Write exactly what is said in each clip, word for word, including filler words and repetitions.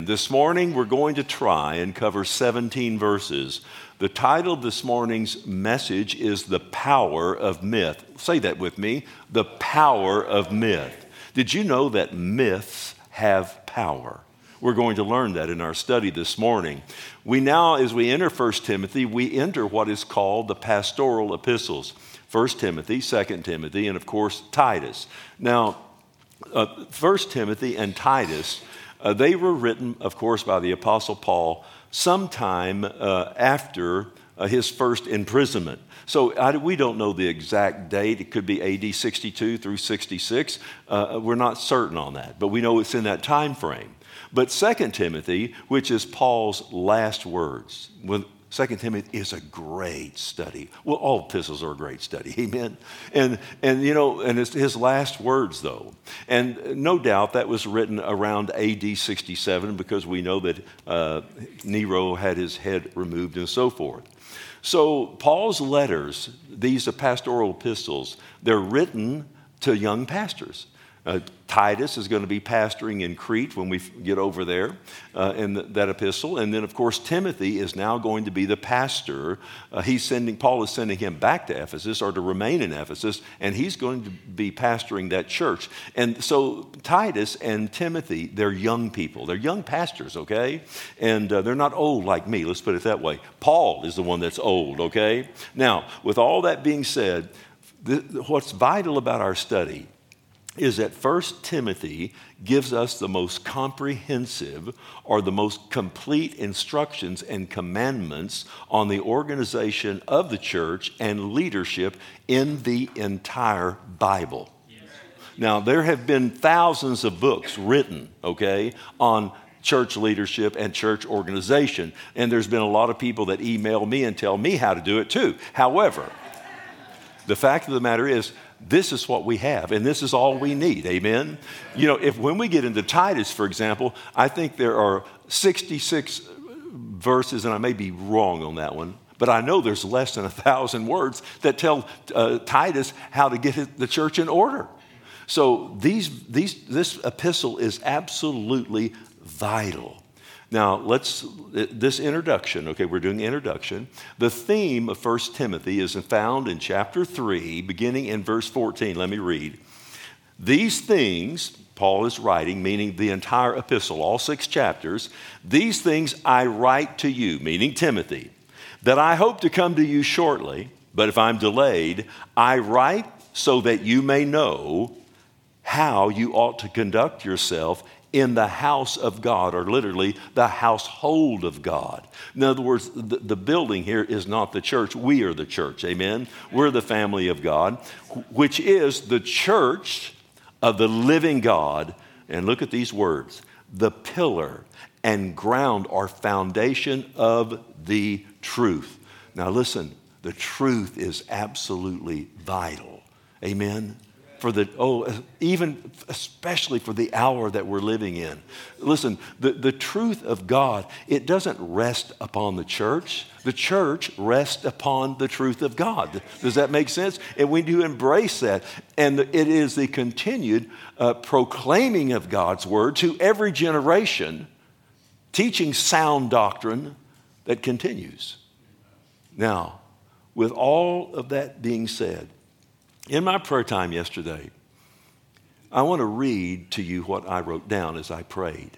This morning, we're going to try and cover seventeen verses. The title of this morning's message is The Power of Myth. Say that with me, the power of myth. Did you know that myths have power? We're going to learn that in our study this morning. We now, as we enter First Timothy, we enter what is called the pastoral epistles. First Timothy, Second Timothy, and of course, Titus. Now, uh, First Timothy and Titus, Uh, they were written, of course, by the Apostle Paul sometime uh, after uh, his first imprisonment. So I, we don't know the exact date. It could be A D sixty-two through sixty-six. Uh, we're not certain on that, but we know it's in that time frame. But Second Timothy, which is Paul's last words, when Second Timothy is a great study. Well, all epistles are a great study, amen? And, and you know, and it's his last words, though. And no doubt that was written around A D sixty-seven because we know that uh, Nero had his head removed and so forth. So Paul's letters, these are pastoral epistles, they're written to young pastors. Uh, Titus is going to be pastoring in Crete when we get over there uh, in the, that epistle. And then, of course, Timothy is now going to be the pastor. Uh, he's sending, Paul is sending him back to Ephesus or to remain in Ephesus, and he's going to be pastoring that church. And so Titus and Timothy, they're young people. They're young pastors, okay? And uh, they're not old like me, let's put it that way. Paul is the one that's old, okay? Now, with all that being said, th- what's vital about our study is that First Timothy gives us the most comprehensive or the most complete instructions and commandments on the organization of the church and leadership in the entire Bible. Yes. Now, there have been thousands of books written, okay, on church leadership and church organization, and there's been a lot of people that email me and tell me how to do it too. However, the fact of the matter is, this is what we have, and this is all we need, amen? You know, if when we get into Titus, for example, I think there are sixty-six verses, and I may be wrong on that one, but I know there's less than a thousand words that tell uh, Titus how to get the church in order. So these, these, this epistle is absolutely vital. Now, let's, this introduction, okay, we're doing introduction. The theme of First Timothy is found in chapter three, beginning in verse fourteen. Let me read. These things, Paul is writing, meaning the entire epistle, all six chapters, these things I write to you, meaning Timothy, that I hope to come to you shortly, but if I'm delayed, I write so that you may know how you ought to conduct yourself in the house of God, or literally the household of God. In other words, the, the building here is not the church. We are the church, amen? We're the family of God, which is the church of the living God. And look at these words, the pillar and ground or foundation of the truth. Now listen, the truth is absolutely vital, amen? For the, oh, even especially for the hour that we're living in. Listen, the, the truth of God, it doesn't rest upon the church. The church rests upon the truth of God. Does that make sense? And we do embrace that. And it is the continued uh, proclaiming of God's word to every generation, teaching sound doctrine that continues. Now, with all of that being said, in my prayer time yesterday, I want to read to you what I wrote down as I prayed.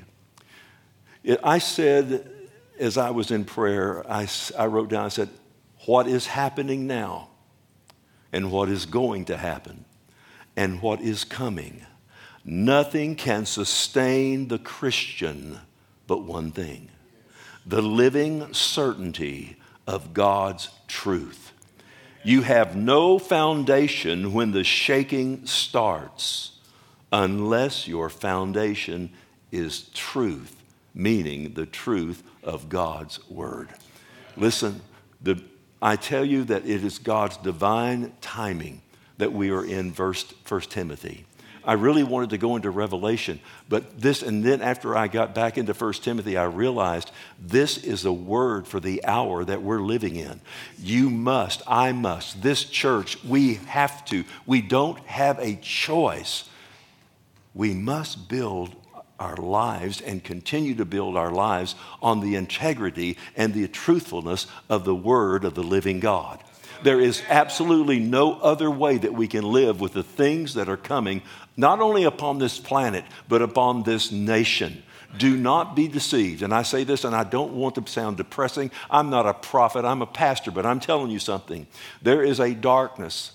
It, I said, as I was in prayer, I, I wrote down, I said, what is happening now and what is going to happen and what is coming. Nothing can sustain the Christian but one thing, the living certainty of God's truth. You have no foundation when the shaking starts unless your foundation is truth, meaning the truth of God's word. Listen, the, I tell you that it is God's divine timing that we are in First Timothy. I really wanted to go into Revelation, but this, and then after I got back into First Timothy, I realized this is a word for the hour that we're living in. You must, I must, this church, we have to, we don't have a choice. We must build our lives and continue to build our lives on the integrity and the truthfulness of the Word of the living God. There is absolutely no other way that we can live with the things that are coming, not only upon this planet, but upon this nation. Do not be deceived. And I say this, and I don't want to sound depressing. I'm not a prophet, I'm a pastor, but I'm telling you something. There is a darkness.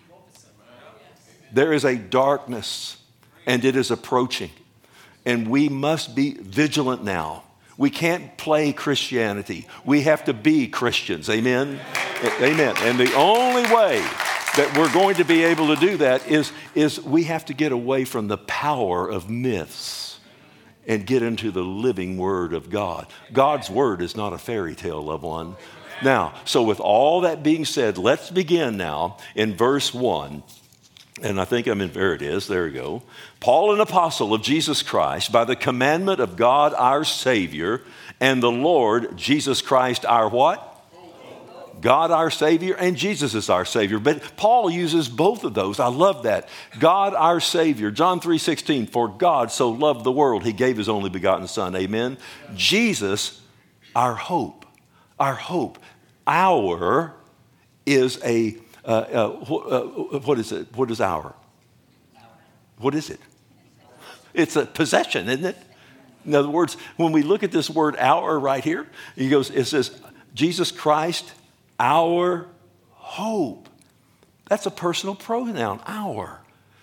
There is a darkness, and it is approaching. And we must be vigilant now. We can't play Christianity. We have to be Christians. Amen? Amen. And the only way that we're going to be able to do that is, is we have to get away from the power of myths and get into the living Word of God. God's Word is not a fairy tale, loved one. Now, so with all that being said, let's begin now in verse one. And I think I'm in, there it is, there we go. Paul, an apostle of Jesus Christ, by the commandment of God our Savior, and the Lord Jesus Christ our what? God our Savior, and Jesus is our Savior. But Paul uses both of those. I love that. God our Savior. John three sixteen, for God so loved the world, He gave His only begotten Son. Amen. Jesus, our hope. Our hope. Our is a... Uh, uh, wh- uh, what is it? What is our? What is it? It's a possession, isn't it? In other words, when we look at this word our right here, he goes, it says, Jesus Christ, our hope. That's a personal pronoun, our.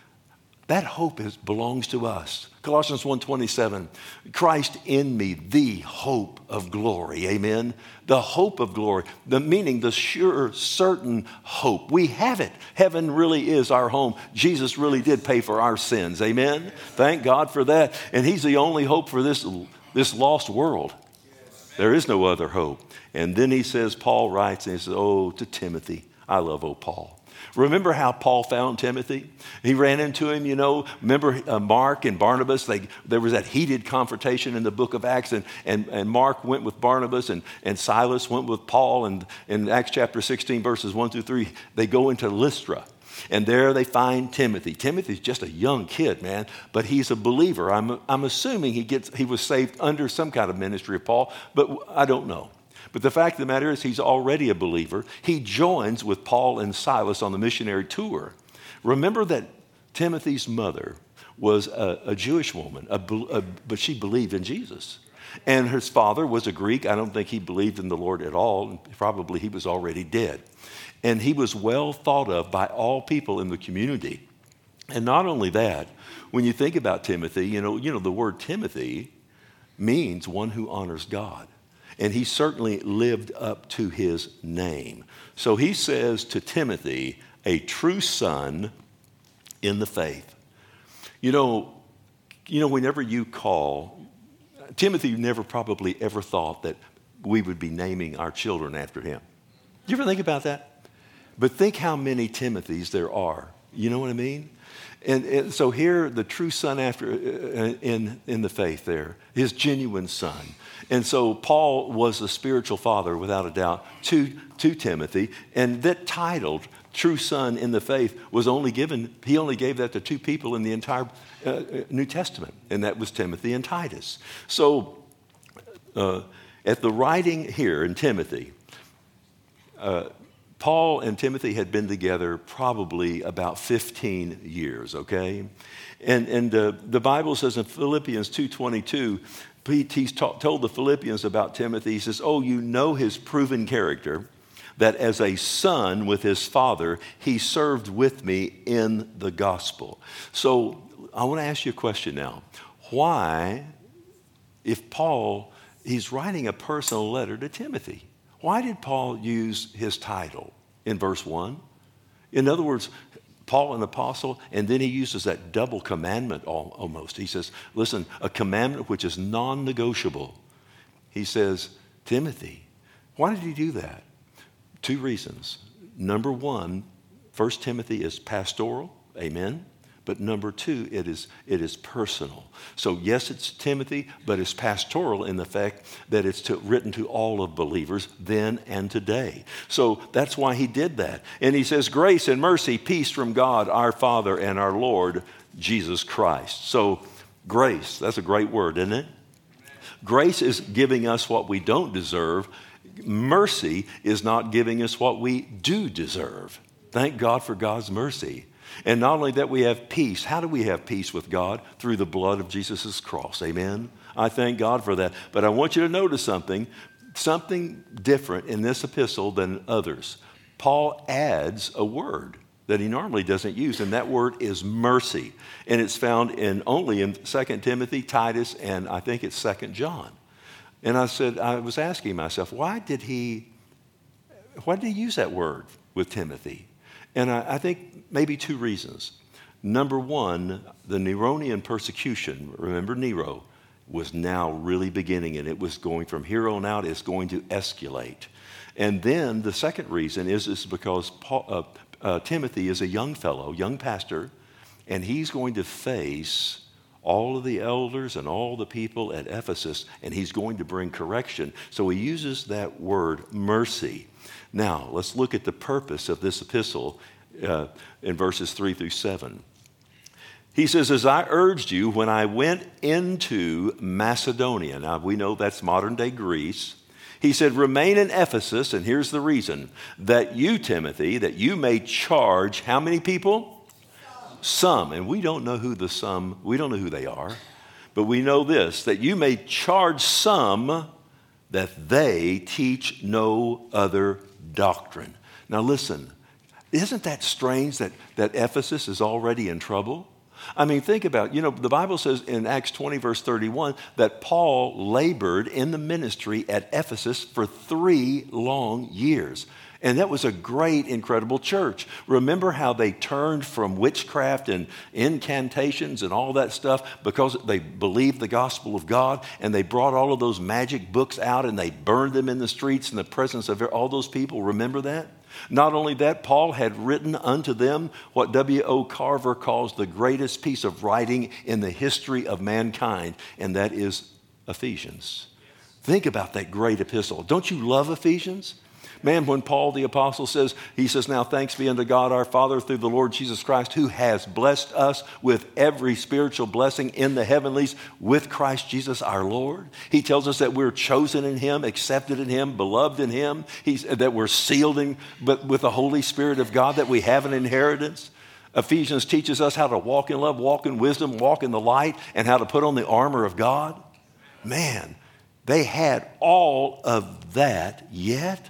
That hope is, belongs to us. Colossians one twenty-seven, Christ in me, the hope of glory. Amen. The hope of glory, the meaning, the sure, certain hope. We have it. Heaven really is our home. Jesus really did pay for our sins. Amen. Thank God for that. And He's the only hope for this, this lost world. There is no other hope. And then he says, Paul writes, and he says, oh, to Timothy. I love old Paul. Remember how Paul found Timothy? He ran into him, you know. Remember uh, Mark and Barnabas? They, there was that heated confrontation in the book of Acts, and, and, and Mark went with Barnabas, and, and Silas went with Paul. And in Acts chapter sixteen, verses one through three, they go into Lystra. And there they find Timothy. Timothy's just a young kid, man, but he's a believer. I'm, I'm assuming he gets he was saved under some kind of ministry of Paul, but I don't know. But the fact of the matter is he's already a believer. He joins with Paul and Silas on the missionary tour. Remember that Timothy's mother was a, a Jewish woman, a, a, but she believed in Jesus. And his father was a Greek. I don't think he believed in the Lord at all. Probably he was already dead. And he was well thought of by all people in the community. And not only that, when you think about Timothy, you know, you know the word Timothy means one who honors God. And he certainly lived up to his name. So he says to Timothy, a true son in the faith. You know, you know, whenever you call, Timothy never probably ever thought that we would be naming our children after him. You ever think about that? But think how many Timothys there are. You know what I mean? And, and so here, the true son after uh, in, in the faith there, his genuine son. And so Paul was a spiritual father, without a doubt, to, to Timothy. And that title, true son in the faith, was only given, he only gave that to two people in the entire uh, New Testament. And that was Timothy and Titus. So uh, at the writing here in Timothy, uh, Paul and Timothy had been together probably about fifteen years, okay? And, and uh, the Bible says in Philippians two twenty-two, he's ta- told the Philippians about Timothy. He says, oh, you know his proven character, that as a son with his father, he served with me in the gospel. So I want to ask you a question now. Why, if Paul, he's writing a personal letter to Timothy, why did Paul use his title in verse one? In other words, Paul, an apostle, and then he uses that double commandment almost. He says, listen, a commandment which is non-negotiable. He says, Timothy. Why did he do that? Two reasons. Number one, First Timothy is pastoral, amen? But number two, it is, it is personal. So yes, it's Timothy, but it's pastoral in the fact that it's to, written to all of believers then and today. So that's why he did that. And he says, grace and mercy, peace from God, our Father and our Lord, Jesus Christ. So Grace, that's a great word, isn't it? Grace is giving us what we don't deserve. Mercy is not giving us what we do deserve. Thank God for God's mercy. And not only that, we have peace. How do we have peace with God? Through the blood of Jesus' cross. Amen? I thank God for that. But I want you to notice something, something different in this epistle than others. Paul adds a word that he normally doesn't use, and that word is mercy. And it's found in only in Second Timothy, Titus, and I think it's Second John. And I said, I was asking myself, why did he, why did he use that word with Timothy? And I, I think maybe two reasons. Number one, the Neronian persecution, remember Nero, was now really beginning, and it was going from here on out, it's going to escalate. And then the second reason is, is because Paul, uh, uh, Timothy is a young fellow, young pastor, and he's going to face all of the elders and all the people at Ephesus, and he's going to bring correction. So he uses that word, mercy. Now, let's look at the purpose of this epistle uh, in verses three through seven. He says, as I urged you when I went into Macedonia. Now, we know that's modern-day Greece. He said, remain in Ephesus, and here's the reason, that you, Timothy, that you may charge how many people? Some. And we don't know who the some, we don't know who they are, but we know this, that you may charge some that they teach no other doctrine. Now listen, isn't that strange that, that Ephesus is already in trouble? I mean, think about, you know, the Bible says in Acts twenty, verse thirty-one, that Paul labored in the ministry at Ephesus for three long years. And that was a great, incredible church. Remember how they turned from witchcraft and incantations and all that stuff because they believed the gospel of God, and they brought all of those magic books out and they burned them in the streets in the presence of all those people. Remember that? Not only that, Paul had written unto them what W O Carver calls the greatest piece of writing in the history of mankind, and that is Ephesians. Think about that great epistle. Don't you love Ephesians? Man, when Paul the apostle says, he says, now thanks be unto God our Father through the Lord Jesus Christ, who has blessed us with every spiritual blessing in the heavenlies with Christ Jesus our Lord. He tells us that we're chosen in him, accepted in him, beloved in him. He's, that we're sealed in, but with the Holy Spirit of God, that we have an inheritance. Ephesians teaches us how to walk in love, walk in wisdom, walk in the light, and how to put on the armor of God. Man, they had all of that, yet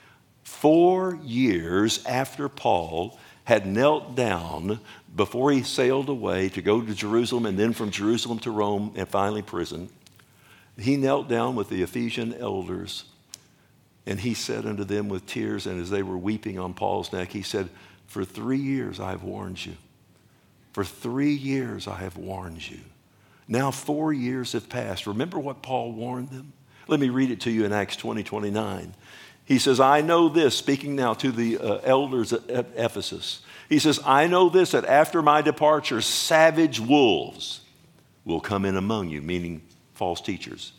four years after Paul had knelt down before he sailed away to go to Jerusalem, and then from Jerusalem to Rome, and finally prison, he knelt down with the Ephesian elders, and he said unto them with tears, and as they were weeping on Paul's neck, he said, for three years I have warned you. For three years I have warned you. Now four years have passed. Remember what Paul warned them? Let me read it to you in Acts twenty, twenty-nine. He says, I know this, speaking now to the uh, elders at, at Ephesus. He says, I know this, that after my departure, savage wolves will come in among you, meaning false teachers.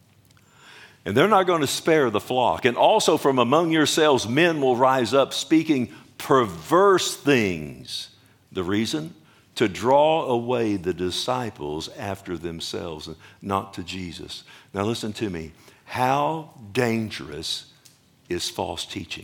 And they're not going to spare the flock. And also from among yourselves, men will rise up speaking perverse things. The reason? To draw away the disciples after themselves, and not to Jesus. Now listen to me. How dangerous is false teaching?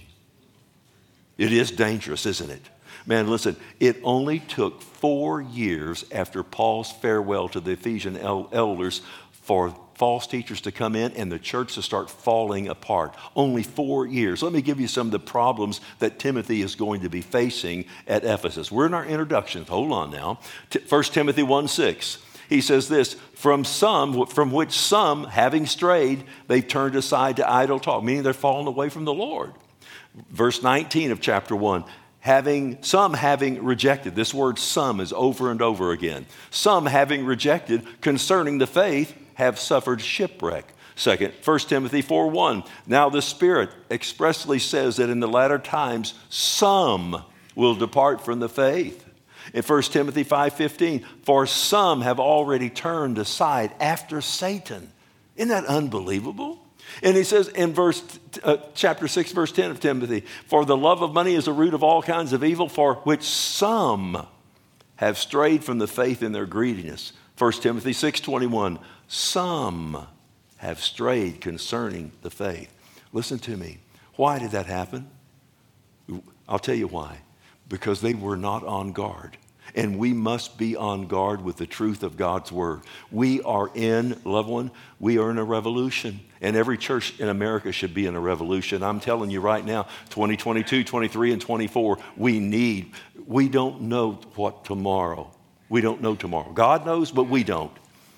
It is dangerous, isn't it? Man, listen, it only took four years after Paul's farewell to the Ephesian el- elders for false teachers to come in and the church to start falling apart. Only four years. Let me give you some of the problems that Timothy is going to be facing at Ephesus. We're in our introductions. Hold on now. First Timothy one six. He says this, from some, from which some, having strayed, they've turned aside to idle talk, meaning they're fallen away from the Lord. Verse nineteen of chapter one, having, some having rejected. This word some is over and over again. Some having rejected concerning the faith have suffered shipwreck. Second, First Timothy four one, now the Spirit expressly says that in the latter times some will depart from the faith. In First Timothy five fifteen, for some have already turned aside after Satan. Isn't that unbelievable? And he says in verse uh, chapter six, verse ten of Timothy, for the love of money is a root of all kinds of evil, for which some have strayed from the faith in their greediness. First Timothy six twenty-one, some have strayed concerning the faith. Listen to me. Why did that happen? I'll tell you why. Because they were not on guard. And we must be on guard with the truth of God's word. We are in, loved one, we are in a revolution. And every church in America should be in a revolution. I'm telling you right now, twenty twenty-two, twenty-three, and twenty-four, we need, we don't know what tomorrow. We don't know tomorrow. God knows, but we don't.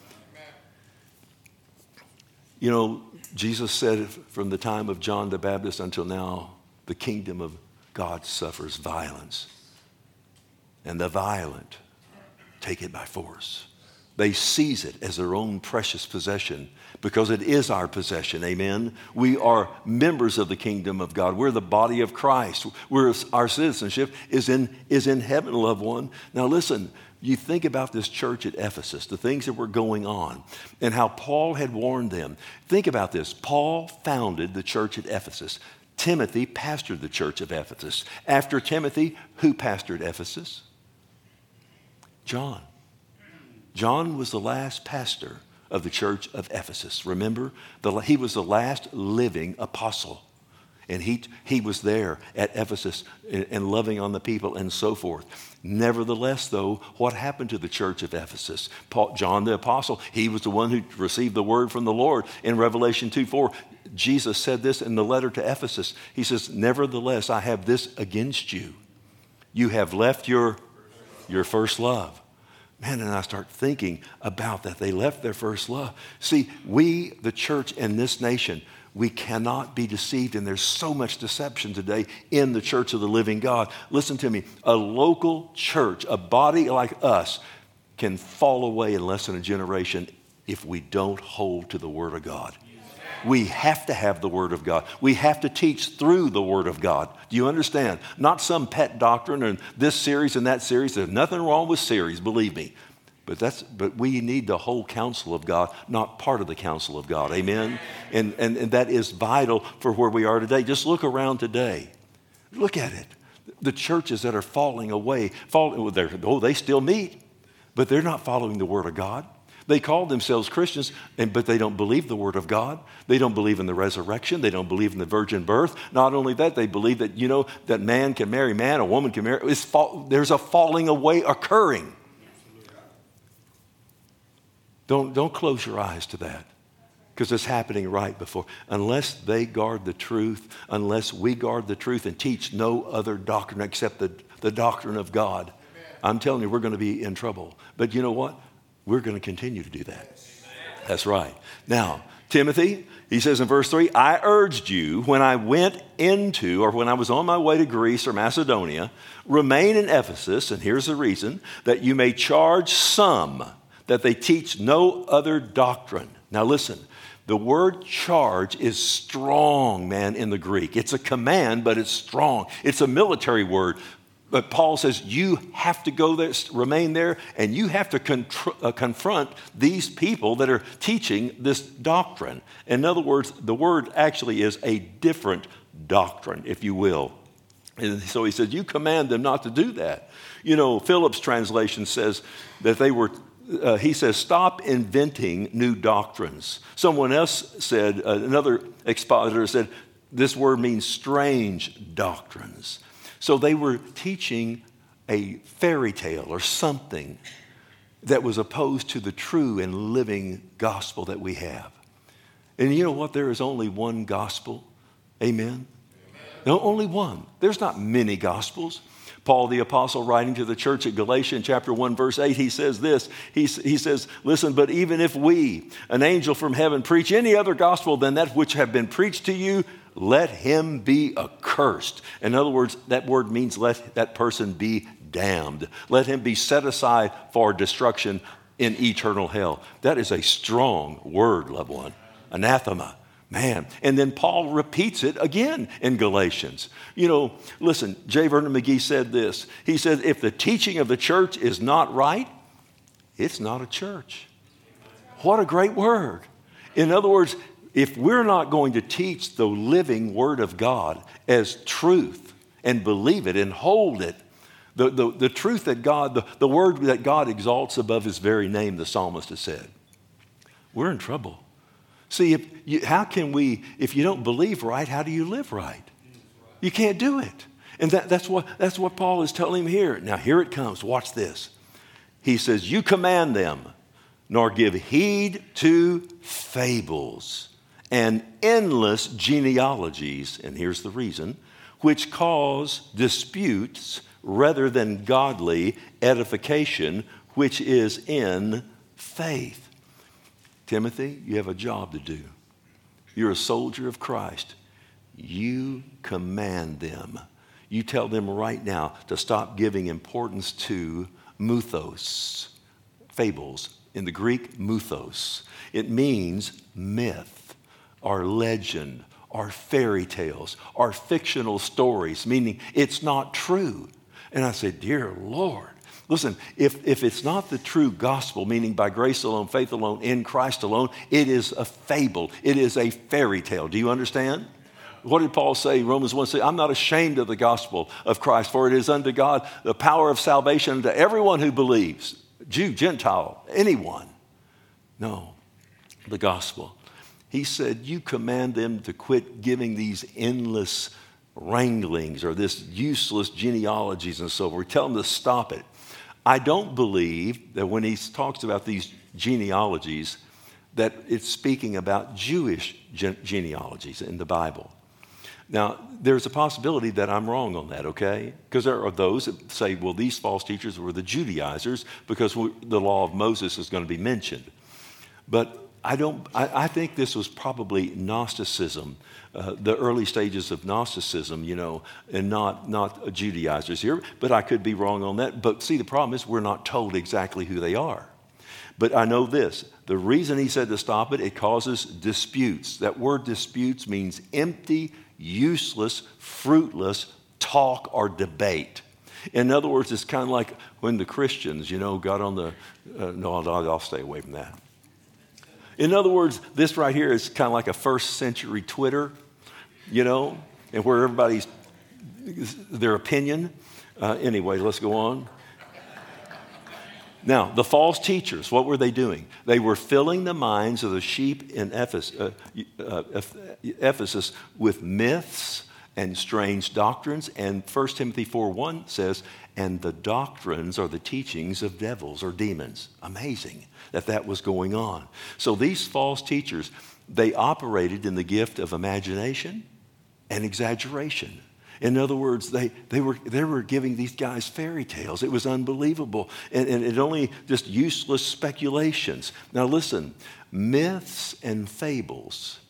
You know, Jesus said from the time of John the Baptist until now, the kingdom of God suffers violence. And the violent take it by force. They seize it as their own precious possession because it is our possession. Amen. We are members of the kingdom of God. We're the body of Christ. We're, our citizenship is in, is in heaven, loved one. Now listen, you think about this church at Ephesus, the things that were going on, and how Paul had warned them. Think about this. Paul founded the church at Ephesus. Timothy pastored the church of Ephesus. After Timothy, who pastored Ephesus? John. John was the last pastor of the church of Ephesus. Remember, the, he was the last living apostle. And he, he was there at Ephesus and, and loving on the people and so forth. Nevertheless, though, what happened to the church of Ephesus? Paul, John the apostle, he was the one who received the word from the Lord. In Revelation two four, Jesus said this in the letter to Ephesus. He says, nevertheless, I have this against you. You have left your, your first love. Man, and I start thinking about that. They left their first love. See, we, the church in this nation, we cannot be deceived, and there's so much deception today in the church of the living God. Listen to me. A local church, a body like us, can fall away in less than a generation if we don't hold to the Word of God. We have to have the Word of God. We have to teach through the Word of God. Do you understand? Not some pet doctrine and this series and that series. There's nothing wrong with series, believe me. But that's but we need the whole counsel of God, not part of the counsel of God. Amen? And, and, and that is vital for where we are today. Just look around today. Look at it. The churches that are falling away, falling, oh, they still meet, but they're not following the Word of God. They call themselves Christians, and, but they don't believe the Word of God. They don't believe in the resurrection. They don't believe in the virgin birth. Not only that, they believe that, you know, that man can marry man, a woman can marry. It's fall, there's a falling away occurring. Don't, don't close your eyes to that, because it's happening right before. Unless they guard the truth, unless we guard the truth and teach no other doctrine except the, the doctrine of God, I'm telling you, we're going to be in trouble. But you know what? We're going to continue to do that. That's right. Now, Timothy, he says in verse three, I urged you when I went into, or when I was on my way to Greece or Macedonia, remain in Ephesus, and here's the reason, that you may charge some that they teach no other doctrine. Now listen, the word charge is strong, man, in the Greek. It's a command, but it's strong. It's a military word. But Paul says you have to go there, remain there, and you have to contr- uh, confront these people that are teaching this doctrine. In other words, the word actually is a different doctrine, if you will. And so he says, you command them not to do that. You know, Phillips' translation says that they were, uh, he says, stop inventing new doctrines. Someone else said, uh, another expositor said, this word means strange doctrines. So they were teaching a fairy tale or something that was opposed to the true and living gospel that we have. And you know what? There is only one gospel. Amen? Amen. No, only one. There's not many gospels. Paul the apostle, writing to the church at Galatia in chapter one, verse eight, he says this. He, he says, listen, but even if we, an angel from heaven, preach any other gospel than that which have been preached to you, let him be accursed. In other words, that word means let that person be damned. Let him be set aside for destruction in eternal hell. That is a strong word, loved one. Anathema. Man. And then Paul repeats it again in Galatians. You know, listen, J. Vernon McGee said this. He said, if the teaching of the church is not right, it's not a church. What a great word. In other words, if we're not going to teach the living Word of God as truth and believe it and hold it, The, the, the truth that God, the, the word that God exalts above his very name, the psalmist has said. We're in trouble. See, if you, how can we, if you don't believe right, how do you live right? You can't do it. And that, that's, what, that's what Paul is telling him here. Now, here it comes. Watch this. He says, you command them, nor give heed to fables and endless genealogies. And here's the reason, which cause disputes rather than godly edification, which is in faith. Timothy, you have a job to do. You're a soldier of Christ. You command them. You tell them right now to stop giving importance to muthos, fables. In the Greek, muthos. It means myth or legend or fairy tales or fictional stories, meaning it's not true. And I said, dear Lord, listen, if, if it's not the true gospel, meaning by grace alone, faith alone, in Christ alone, it is a fable. It is a fairy tale. Do you understand? What did Paul say? Romans one say, I'm not ashamed of the gospel of Christ, for it is unto God the power of salvation to everyone who believes, Jew, Gentile, anyone. No, the gospel. He said, you command them to quit giving these endless wranglings or this useless genealogies and so forth. Tell them to stop it. I don't believe that when he talks about these genealogies, that it's speaking about Jewish gen- genealogies in the Bible. Now, there's a possibility that I'm wrong on that, okay? Because there are those that say, well, these false teachers were the Judaizers because we, the law of Moses is going to be mentioned. But I don't. I, I think this was probably Gnosticism, uh, the early stages of Gnosticism, you know, and not not Judaizers here. But I could be wrong on that. But see, the problem is we're not told exactly who they are. But I know this: the reason he said to stop it, it causes disputes. That word disputes means empty, useless, fruitless talk or debate. In other words, it's kind of like when the Christians, you know, got on the. Uh, no, I'll, I'll stay away from that. In other words, this right here is kind of like a first century Twitter, you know, and where everybody's, their opinion. Uh, anyway, let's go on. Now, the false teachers, what were they doing? They were filling the minds of the sheep in Ephesus, uh, uh, Ephesus with myths and strange doctrines. And First Timothy four one says, and the doctrines are the teachings of devils or demons. Amazing that that was going on. So these false teachers, they operated in the gift of imagination and exaggeration. In other words, they, they, were, they were giving these guys fairy tales. It was unbelievable. And, and it only just useless speculations. Now listen, myths and fables,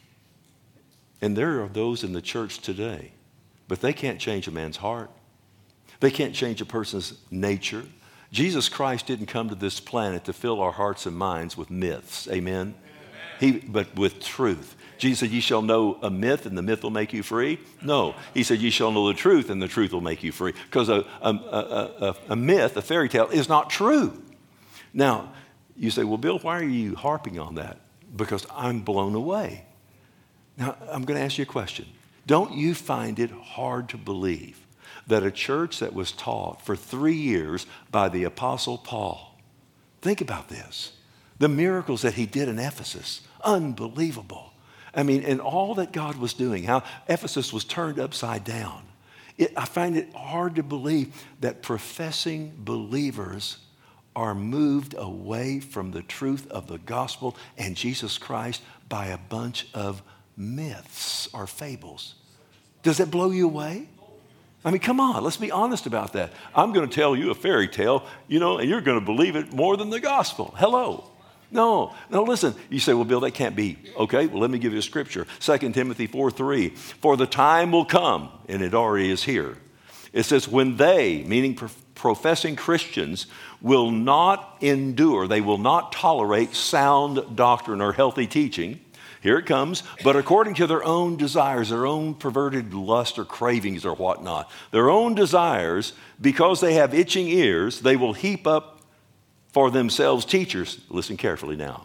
and there are those in the church today, but they can't change a man's heart. They can't change a person's nature. Jesus Christ didn't come to this planet to fill our hearts and minds with myths. Amen? Amen. He, but with truth. Jesus said, ye shall know a myth and the myth will make you free. No, he said, ye shall know the truth and the truth will make you free. Because a, a, a, a, a myth, a fairy tale, is not true. Now, you say, well, Bill, why are you harping on that? Because I'm blown away. Now, I'm going to ask you a question. Don't you find it hard to believe that a church that was taught for three years by the Apostle Paul, think about this, the miracles that he did in Ephesus, unbelievable. I mean, and all that God was doing, how Ephesus was turned upside down. It, I find it hard to believe that professing believers are moved away from the truth of the gospel and Jesus Christ by a bunch of myths or fables. Does that blow you away? I mean, come on, let's be honest about that. I'm going to tell you a fairy tale, you know, and you're going to believe it more than the gospel. Hello. No, no, listen. You say, well, Bill, that can't be. Okay, well, let me give you a scripture. Second Timothy four three. For the time will come, and it already is here. It says, when they, meaning pro- professing Christians, will not endure, they will not tolerate sound doctrine or healthy teaching. Here it comes. But according to their own desires, their own perverted lust or cravings or whatnot, their own desires, because they have itching ears, they will heap up for themselves teachers. Listen carefully now.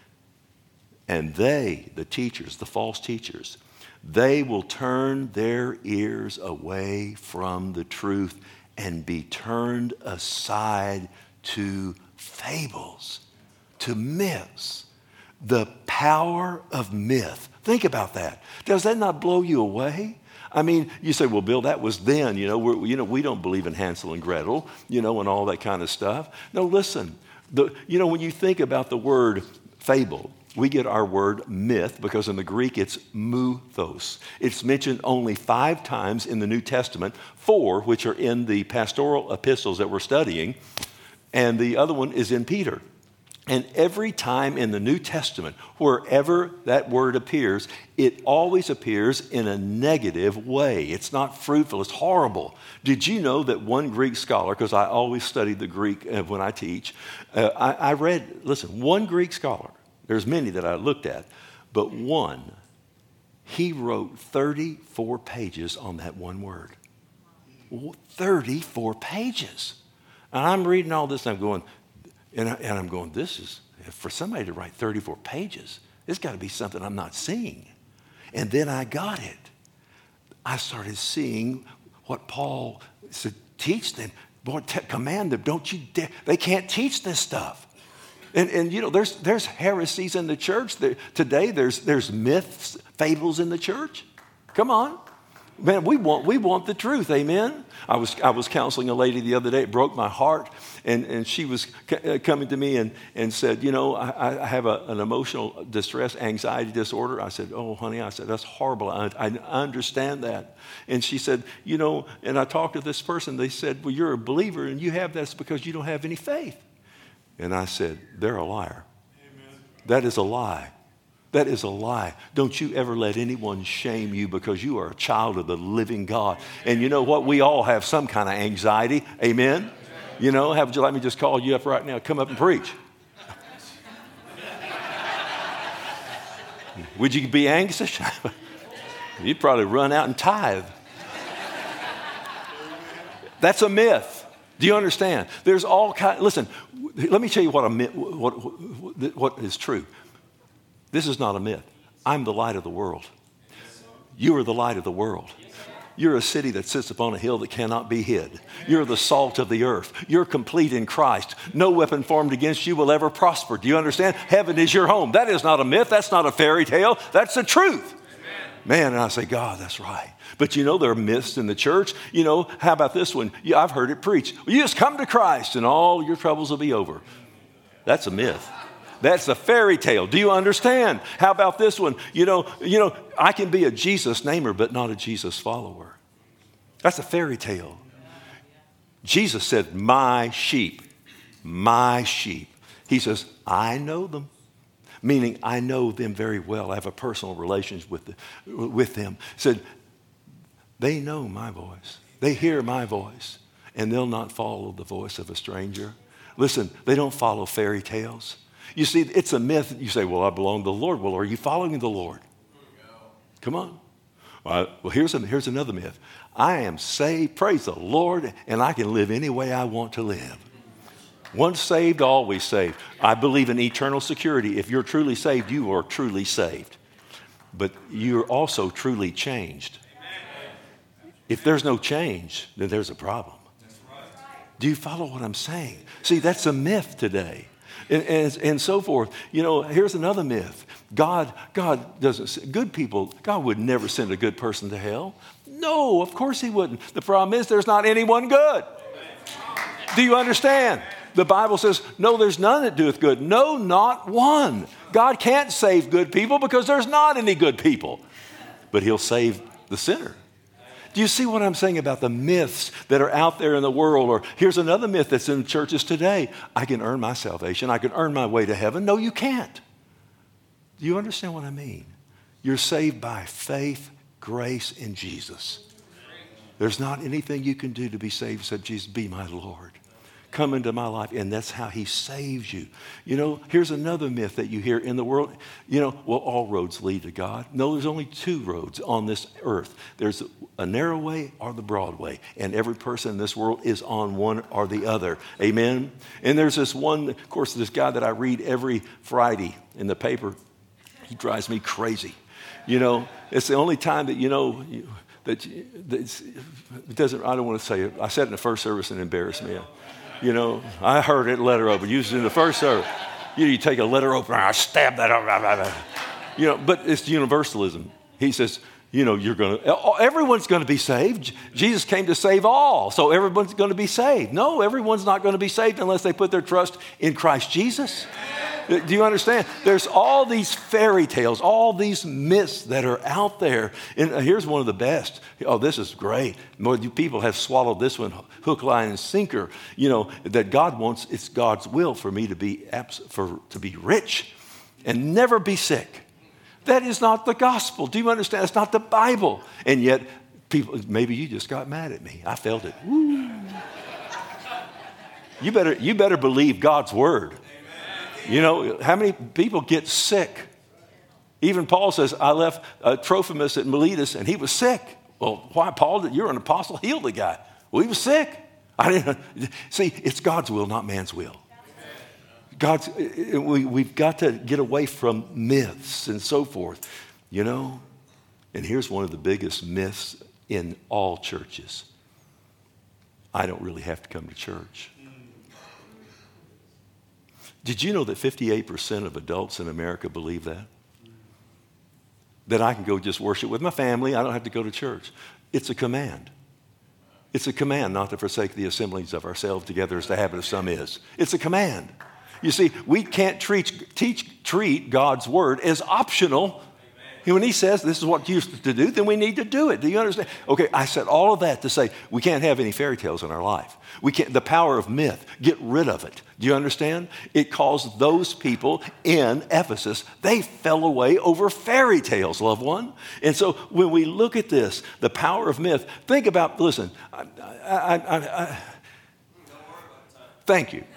And they, the teachers, the false teachers, they will turn their ears away from the truth and be turned aside to fables, to myths. The power of myth. Think about that. Does that not blow you away? I mean, you say, well, Bill, that was then. You know, we're, you know, we don't believe in Hansel and Gretel, you know, and all that kind of stuff. No, listen. The, you know, when you think about the word fable, we get our word myth because in the Greek it's mythos. It's mentioned only five times in the New Testament, four which are in the pastoral epistles that we're studying, and the other one is in Peter. And every time in the New Testament, wherever that word appears, it always appears in a negative way. It's not fruitful. It's horrible. Did you know that one Greek scholar, because I always study the Greek when I teach, uh, I, I read, listen, one Greek scholar, there's many that I looked at, but one, he wrote thirty-four pages on that one word. thirty-four pages. And I'm reading all this and I'm going, And, I, and I'm going, this is, for somebody to write thirty-four pages, it's got to be something I'm not seeing. And then I got it. I started seeing what Paul said, teach them, boy, t- command them, don't you dare. They can't teach this stuff. And, and you know, there's, there's heresies in the church. There, today there's, there's myths, fables in the church. Come on. Man, we want we want the truth, amen? I was I was counseling a lady the other day. It broke my heart, and, and she was c- coming to me and, and said, you know, I, I have a, an emotional distress, anxiety disorder. I said, oh, honey, I said, that's horrible. I, I understand that. And she said, you know, and I talked to this person. They said, well, you're a believer, and you have that because you don't have any faith. And I said, they're a liar. Amen. That is a lie. That is a lie. Don't you ever let anyone shame you because you are a child of the living God. And you know what? We all have some kind of anxiety. Amen? You know, have, would you like me to just call you up right now? Come up and preach. Would you be anxious? You'd probably run out and tithe. That's a myth. Do you understand? There's all kind. Listen, let me tell you what a myth, what, what, what is true. This is not a myth. I'm the light of the world. You are the light of the world. You're a city that sits upon a hill that cannot be hid. You're the salt of the earth. You're complete in Christ. No weapon formed against you will ever prosper. Do you understand? Heaven is your home. That is not a myth. That's not a fairy tale. That's the truth. Man, and I say, God, that's right. But you know, there are myths in the church. You know, how about this one? Yeah, I've heard it preached. Well, you just come to Christ and all your troubles will be over. That's a myth. That's a fairy tale. Do you understand? How about this one? You know, you know, I can be a Jesus namer, but not a Jesus follower. That's a fairy tale. Jesus said, my sheep, my sheep. He says, I know them. Meaning I know them very well. I have a personal relationship with, the, with them. He said, they know my voice. They hear my voice. And they'll not follow the voice of a stranger. Listen, they don't follow fairy tales. You see, it's a myth. You say, well, I belong to the Lord. Well, are you following the Lord? Come on. Well, here's, a, here's another myth. I am saved, praise the Lord, and I can live any way I want to live. Once saved, always saved. I believe in eternal security. If you're truly saved, you are truly saved. But you're also truly changed. If there's no change, then there's a problem. Do you follow what I'm saying? See, that's a myth today. And, and, and so forth. You know, here's another myth. God, God doesn't, good people, God would never send a good person to hell. No, of course he wouldn't. The problem is there's not anyone good. Do you understand? The Bible says, no, there's none that doeth good. No, not one. God can't save good people because there's not any good people. But he'll save the sinner. Do you see what I'm saying about the myths that are out there in the world? Or here's another myth that's in churches today. I can earn my salvation. I can earn my way to heaven. No, you can't. Do you understand what I mean? You're saved by faith, grace in Jesus. There's not anything you can do to be saved except Jesus, be my Lord. Come into my life, and that's how he saves you. You know, here's another myth that you hear in the world. You know, well, all roads lead to God. No, there's only two roads on this earth. There's a narrow way or the broad way, and every person in this world is on one or the other. Amen? And there's this one, of course, this guy that I read every Friday in the paper. He drives me crazy. You know, it's the only time that, you know, that, that it doesn't, I don't want to say it. I said it in the first service and it embarrassed me. You know, I heard it, letter opener, used it in the first service. You know, you take a letter opener, I stab that up. You know, but it's universalism. He says, you know, you're going to, everyone's going to be saved. Jesus came to save all, so everyone's going to be saved. No, everyone's not going to be saved unless they put their trust in Christ Jesus. Do you understand? There's all these fairy tales, all these myths that are out there. And here's one of the best. Oh, this is great. More people have swallowed this one, hook, line, and sinker. You know, that God wants, it's God's will for me to be, abs- for, to be rich and never be sick. That is not the gospel. Do you understand? It's not the Bible. And yet, people, maybe you just got mad at me. I felt it. Woo. You better, you better believe God's word. You know, how many people get sick? Even Paul says, I left uh, Trophimus at Miletus and he was sick. Well, why, Paul? You're an apostle. Heal the guy. Well, he was sick. I didn't see. It's God's will, not man's will. God's. We, we've got to get away from myths and so forth. You know, and here's one of the biggest myths in all churches. I don't really have to come to church. Did you know that fifty-eight percent of adults in America believe that? That I can go just worship with my family. I don't have to go to church. It's a command. It's a command not to forsake the assemblies of ourselves together as the habit of some is. It's a command. You see, we can't treat, teach, treat God's word as optional. When he says this is what you used to do, then we need to do it. Do you understand? Okay, I said all of that to say we can't have any fairy tales in our life. We can't, the power of myth, get rid of it. Do you understand? It caused those people in Ephesus, they fell away over fairy tales, loved one. And so when we look at this, the power of myth, think about, listen, I, I, I, I, thank you.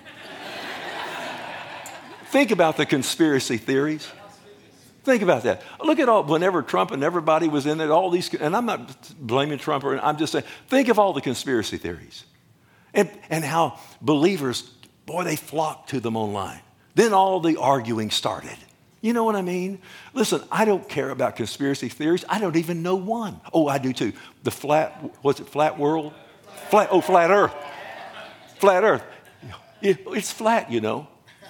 Think about the conspiracy theories. Think about that. Look at all, whenever Trump and everybody was in it, all these, and I'm not blaming Trump, or I'm just saying, think of all the conspiracy theories and, and how believers, boy, they flocked to them online. Then all the arguing started. You know what I mean? Listen, I don't care about conspiracy theories. I don't even know one. Oh, I do too. The flat, what's it, flat world? Flat, oh, flat earth. Flat earth. It's flat, you know.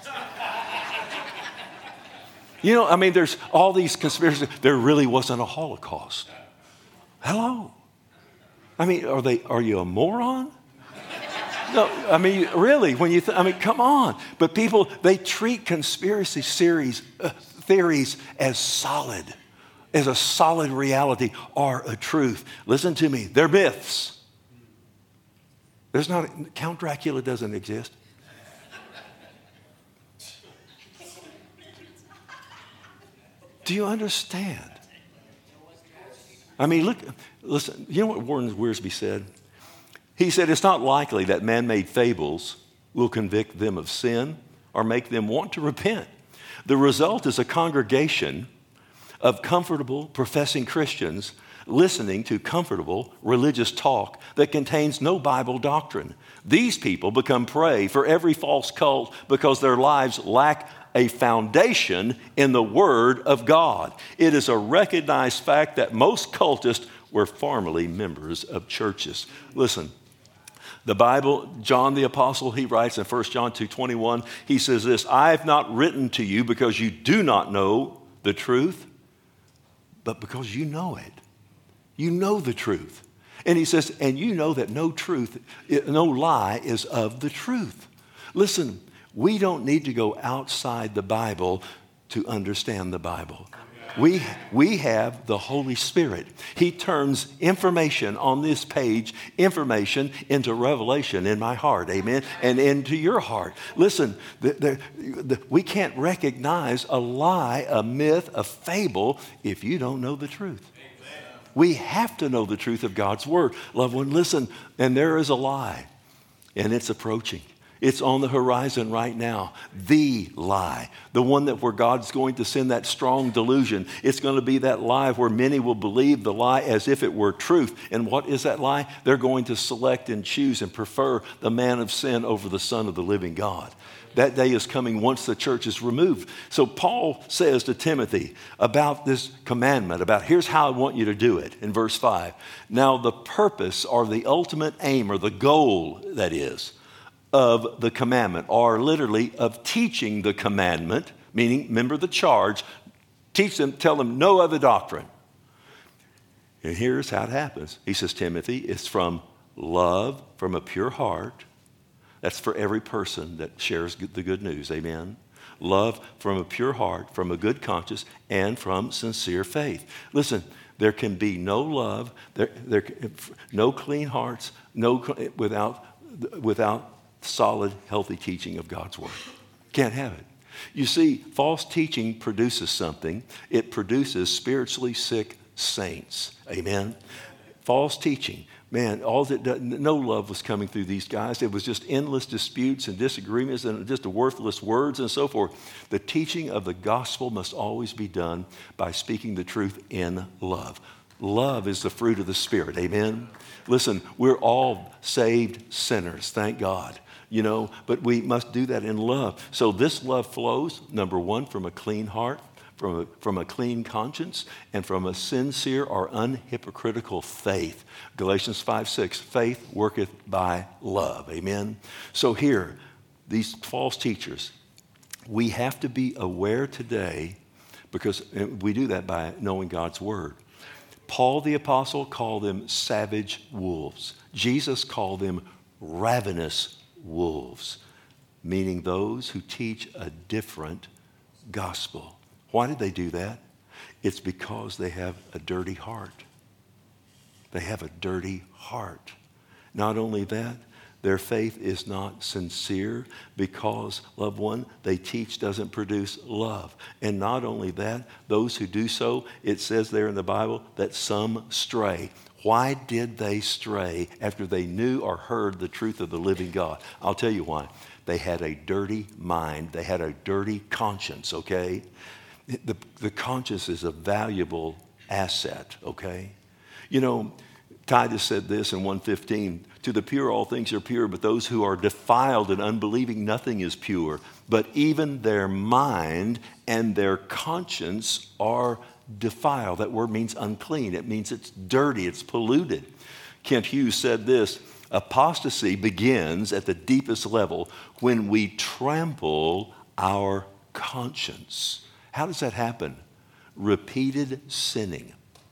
You know, I mean, there's all these conspiracies. There really wasn't a Holocaust. Hello. I mean, are they? Are you a moron? No, I mean, really, when you, th- I mean, come on. But people, they treat conspiracy series, uh, theories as solid, as a solid reality or a truth. Listen to me. They're myths. There's not, Count Dracula doesn't exist. Do you understand? I mean, look, listen, you know what Warren Wiersbe said? He said, it's not likely that man-made fables will convict them of sin or make them want to repent. The result is a congregation of comfortable, professing Christians listening to comfortable religious talk that contains no Bible doctrine. These people become prey for every false cult because their lives lack a foundation in the Word of God. It is a recognized fact that most cultists were formerly members of churches. Listen, the Bible, John the Apostle, he writes in First John two twenty-one, he says this, I have not written to you because you do not know the truth, but because you know it. You know the truth. And he says, and you know that no truth, no lie is of the truth. Listen, we don't need to go outside the Bible to understand the Bible. We, we have the Holy Spirit. He turns information on this page, information into revelation in my heart, amen, and into your heart. Listen, the, the, the, we can't recognize a lie, a myth, a fable if you don't know the truth. Amen. We have to know the truth of God's Word. Loved one, listen, and there is a lie, and it's approaching. It's on the horizon right now. The lie. The one that where God's going to send that strong delusion. It's going to be that lie where many will believe the lie as if it were truth. And what is that lie? They're going to select and choose and prefer the man of sin over the Son of the living God. That day is coming once the church is removed. So Paul says to Timothy about this commandment, about here's how I want you to do it in verse five. Now the purpose or the ultimate aim or the goal, that is, of the commandment, or literally of teaching the commandment, meaning, remember the charge, teach them, tell them no other doctrine. And here's how it happens. He says, Timothy, it's from love, from a pure heart. That's for every person that shares the good news, amen? Love from a pure heart, from a good conscience, and from sincere faith. Listen, there can be no love, there, there, no clean hearts, no without without solid, healthy teaching of God's word. Can't have it. You see, false teaching produces something. It produces spiritually sick saints. Amen? False teaching. Man, all that, no love was coming through these guys. It was just endless disputes and disagreements and just worthless words and so forth. The teaching of the gospel must always be done by speaking the truth in love. Love is the fruit of the Spirit. Amen? Listen, we're all saved sinners, thank God. You know, but we must do that in love. So this love flows, number one, from a clean heart, from a, from a clean conscience, and from a sincere or unhypocritical faith. Galatians five six, faith worketh by love. Amen? So here, these false teachers, we have to be aware today, because we do that by knowing God's word. Paul the apostle called them savage wolves. Jesus called them ravenous wolves, meaning those who teach a different gospel. Why did they do that? It's because they have a dirty heart. They have a dirty heart. Not only that, their faith is not sincere because, loved one, they teach doesn't produce love. And not only that, those who do so, it says there in the Bible that some stray. Why did they stray after they knew or heard the truth of the living God? I'll tell you why. They had a dirty mind. They had a dirty conscience, okay? The, the conscience is a valuable asset, okay? You know, Titus said this in one fifteen, to the pure all things are pure, but those who are defiled and unbelieving, nothing is pure. But even their mind and their conscience are defiled. That word means unclean. It means it's dirty, it's polluted. Kent Hughes said this, apostasy begins at the deepest level when we trample our conscience. How does that happen? Repeated sinning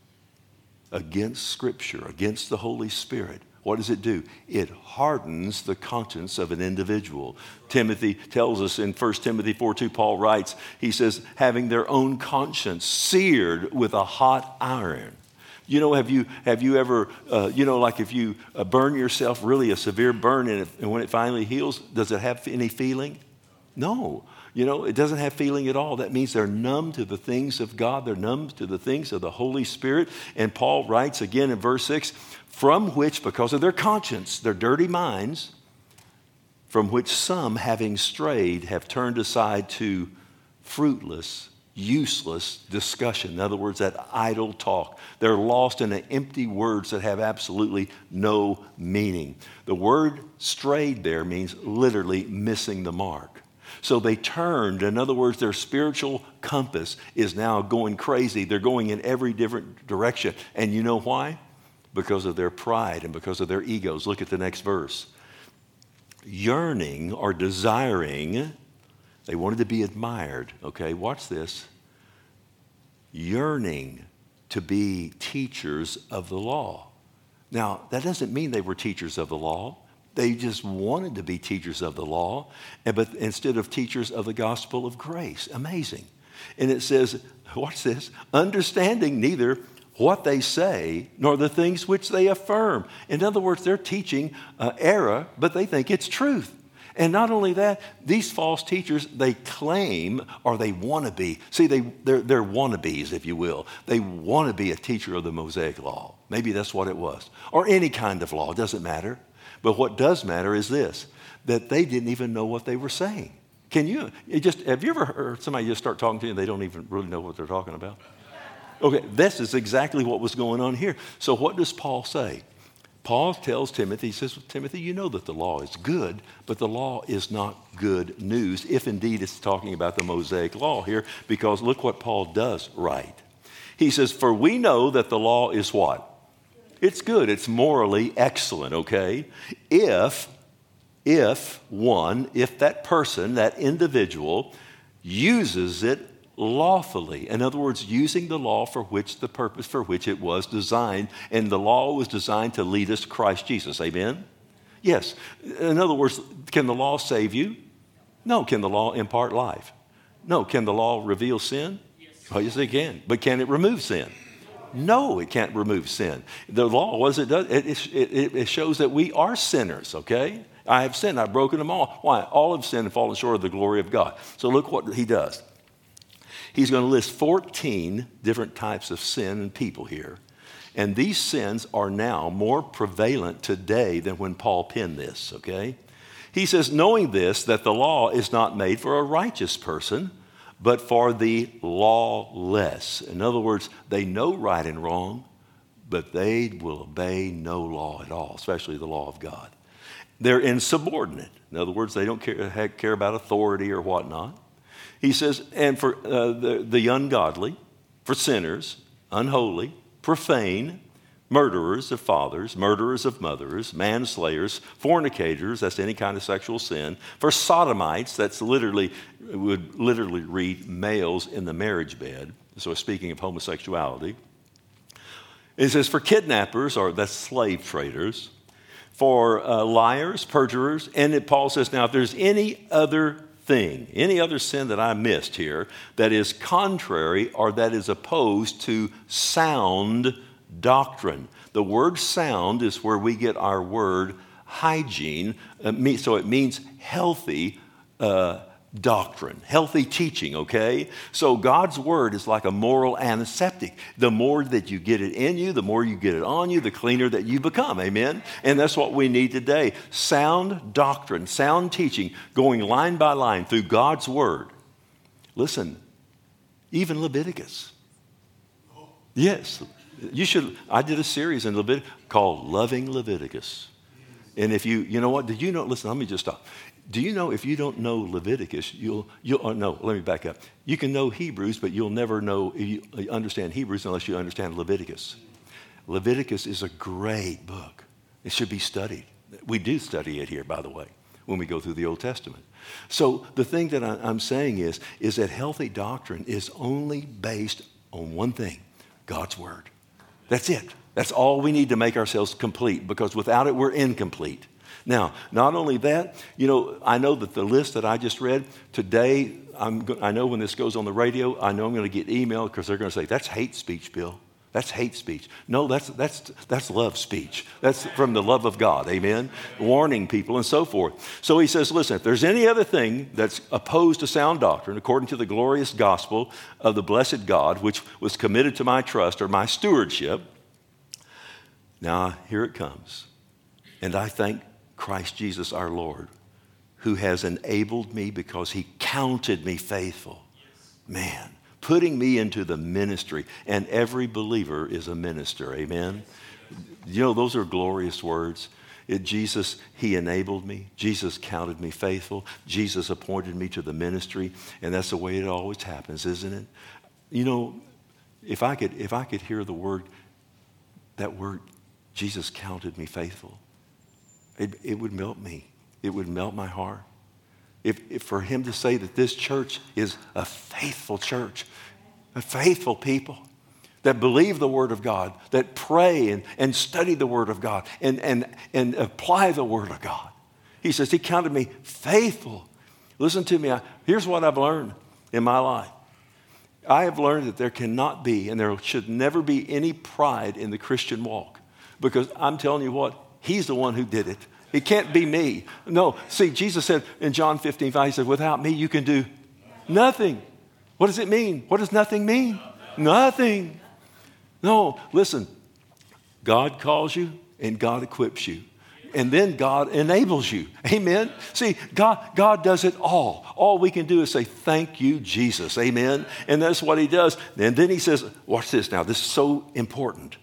against Scripture, against the Holy Spirit. What does it do? It hardens the conscience of an individual. Timothy tells us in First Timothy four two, Paul writes, he says, having their own conscience seared with a hot iron. You know, have you have you ever, uh, you know, like if you uh, burn yourself, really a severe burn, and, if, and when it finally heals, does it have any feeling? No. You know, it doesn't have feeling at all. That means they're numb to the things of God. They're numb to the things of the Holy Spirit. And Paul writes again in verse six, from which, because of their conscience, their dirty minds, from which some, having strayed, have turned aside to fruitless, useless discussion. In other words, that idle talk. They're lost in the empty words that have absolutely no meaning. The word strayed there means literally missing the mark. So they turned. In other words, their spiritual compass is now going crazy. They're going in every different direction. And you know why? Because of their pride and because of their egos. Look at the next verse. Yearning or desiring, they wanted to be admired. Okay, watch this. Yearning to be teachers of the law. Now, that doesn't mean they were teachers of the law. They just wanted to be teachers of the law, but instead of teachers of the gospel of grace. Amazing. And it says, watch this, understanding neither what they say nor the things which they affirm. In other words, they're teaching uh, error, but they think it's truth. And not only that, these false teachers, they claim or they want to be. See, they, they're, they're wannabes, if you will. They want to be a teacher of the Mosaic law. Maybe that's what it was. Or any kind of law, it doesn't matter. But what does matter is this. that they didn't even know what they were saying. Can you, it just, have you ever heard somebody just start talking to you and they don't even really know what they're talking about? Okay, this is exactly what was going on here. So what does Paul say? Paul tells Timothy, he says, Timothy, you know that the law is good, but the law is not good news, if indeed it's talking about the Mosaic law here, because look what Paul does right. He says, for we know that the law is what? It's good. It's morally excellent, okay? If, if one, if that person, that individual uses it lawfully. In other words, using the law for which the purpose for which it was designed, and the law was designed to lead us to Christ Jesus. Amen? Yes. In other words, can the law save you? No. Can the law impart life? No. Can the law reveal sin? Yes. Oh, yes, it can. But can it remove sin? No, it can't remove sin. The law, what it does, it, it, it shows that we are sinners, okay? I have sinned. I've broken them all. Why? All have sinned and fallen short of the glory of God. So look what he does. He's going to list fourteen different types of sin and people here. And these sins are now more prevalent today than when Paul penned this, okay? He says, knowing this, that the law is not made for a righteous person, but for the lawless. In other words, they know right and wrong, but they will obey no law at all, especially the law of God. They're insubordinate. In other words, they don't care, care about authority or whatnot. He says, and for uh, the, the ungodly, for sinners, unholy, profane, murderers of fathers, murderers of mothers, manslayers, fornicators, that's any kind of sexual sin, for sodomites, that's literally, would literally read males in the marriage bed, so speaking of homosexuality. It says for kidnappers, or that's slave traders, for uh, liars, perjurers, and it, Paul says, now if there's any other thing, any other sin that I missed here that is contrary or that is opposed to sound doctrine. The word sound is where we get our word hygiene, so it means healthy uh, doctrine, healthy teaching, okay? So God's word is like a moral antiseptic. The more that you get it in you, the more you get it on you, the cleaner that you become, amen? And that's what we need today. Sound doctrine, sound teaching, going line by line through God's word. Listen, even Leviticus. Yes, you should, I did a series in Leviticus called Loving Leviticus. And if you, you know what, did you know, listen, let me just stop. Do you know if you don't know Leviticus, you'll, you'll oh, no, let me back up. You can know Hebrews, but you'll never know, you understand Hebrews unless you understand Leviticus. Leviticus is a great book. It should be studied. We do study it here, by the way, when we go through the Old Testament. So the thing that I, I'm saying is, is that healthy doctrine is only based on one thing, God's word. That's it. That's all we need to make ourselves complete, because without it, we're incomplete. Now, not only that, you know, I know that the list that I just read today, I'm, I know when this goes on the radio, I know I'm going to get email because they're going to say, that's hate speech, Bill. That's hate speech. No, that's, that's, that's love speech. That's from the love of God, amen? Warning people and so forth. So he says, listen, if there's any other thing that's opposed to sound doctrine, according to the glorious gospel of the blessed God, which was committed to my trust or my stewardship, now here it comes. And I thank Christ Jesus our Lord, who has enabled me because he counted me faithful. Man, putting me into the ministry, and every believer is a minister, amen? You know, those are glorious words. It, Jesus, he enabled me. Jesus counted me faithful. Jesus appointed me to the ministry, and that's the way it always happens, isn't it? You know, if I could, if I could hear the word, that word, Jesus counted me faithful, It, it would melt me. It would melt my heart. If, if for him to say that this church is a faithful church, a faithful people that believe the word of God, that pray and, and study the word of God and, and, and apply the word of God. He says he counted me faithful. Listen to me. I, here's what I've learned in my life. I have learned that there cannot be and there should never be any pride in the Christian walk, because I'm telling you what, he's the one who did it. It can't be me. No, see, Jesus said in John fifteen five, he said, without me, you can do nothing. What does it mean? What does nothing mean? Nothing. No, listen, God calls you and God equips you. and then God enables you. Amen? See, God, God does it all. All we can do is say, thank you, Jesus. Amen? And that's what he does. And then he says, watch this now. This is so important.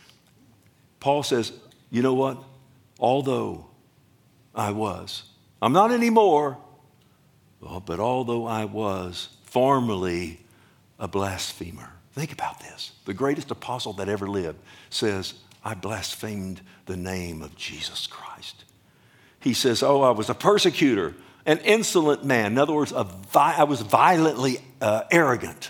Paul says, you know what? Although I was, I'm not anymore, well, but although I was formerly a blasphemer. Think about this. The greatest apostle that ever lived says, I blasphemed the name of Jesus Christ. He says, oh, I was a persecutor, an insolent man. In other words, a vi- I was violently uh, arrogant.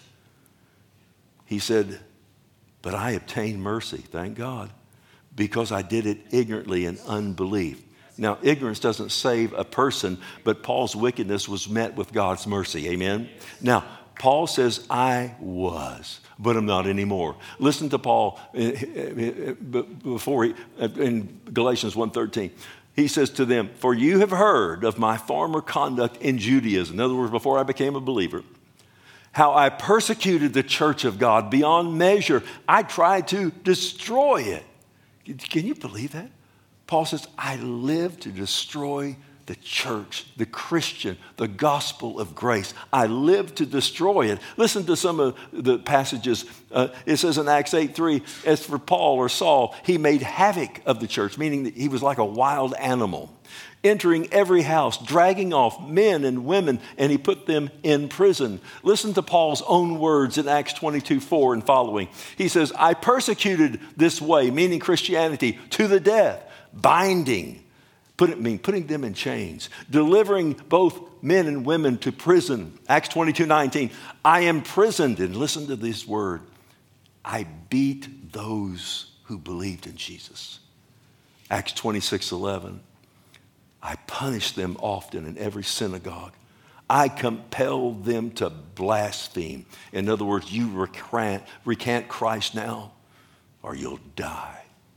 He said, but I obtained mercy, thank God, because I did it ignorantly in unbelief. Now, ignorance doesn't save a person, but Paul's wickedness was met with God's mercy. Amen? Now, Paul says, I was, but I'm not anymore. Listen to Paul before he, in Galatians one thirteen. He says to them, for you have heard of my former conduct in Judaism. In other words, before I became a believer, how I persecuted the church of God beyond measure. I tried to destroy it. Can you believe that? Paul says, I live to destroy the church, the Christian, the gospel of grace. I live to destroy it. Listen to some of the passages. Uh, it says in Acts eight three, as for Paul or Saul, he made havoc of the church, meaning that he was like a wild animal, entering every house, dragging off men and women, and he put them in prison. Listen to Paul's own words in Acts twenty-two four and following. He says, I persecuted this way, meaning Christianity, to the death, binding, put it, mean, putting them in chains, delivering both men and women to prison. Acts twenty-two nineteen, I imprisoned, and listen to this word, I beat those who believed in Jesus. Acts twenty-six eleven, I punished them often in every synagogue. I compelled them to blaspheme. In other words, you recant, recant Christ now, or you'll die.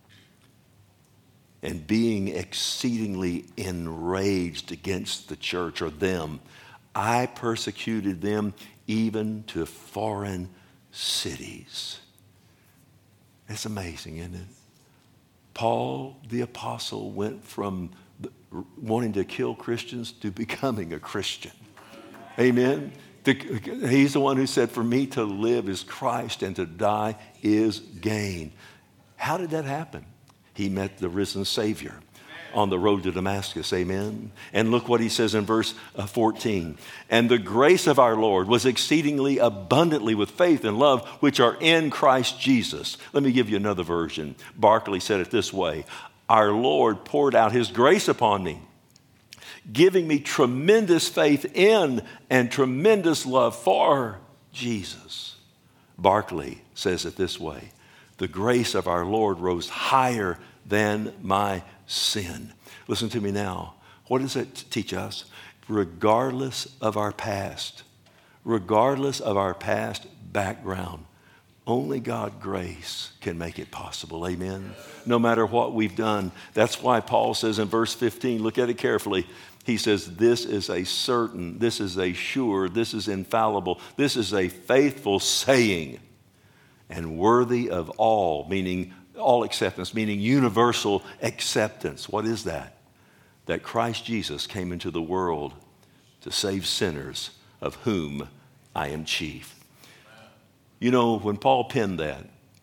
And being exceedingly enraged against the church or them, I persecuted them even to foreign cities. It's amazing, isn't it? Paul the apostle went from the, wanting to kill Christians to becoming a Christian. Amen? The, he's the one who said, for me to live is Christ and to die is gain. How did that happen? He met the risen Savior on the road to Damascus. Amen. And look what he says in verse fourteen. And the grace of our Lord was exceedingly abundantly with faith and love, which are in Christ Jesus. Let me give you another version. Barclay said it this way. Our Lord poured out his grace upon me, giving me tremendous faith in and tremendous love for Jesus. Barclay says it this way. The grace of our Lord rose higher than my sin. Listen to me now. What does it teach us? Regardless of our past, regardless of our past background, only God's grace can make it possible. Amen? No matter what we've done. That's why Paul says in verse fifteen, look at it carefully. He says, this is a certain, this is a sure, this is infallible, this is a faithful saying, and worthy of all, meaning all acceptance, meaning universal acceptance. What is that? That Christ Jesus came into the world to save sinners, of whom I am chief. You know, when Paul penned that,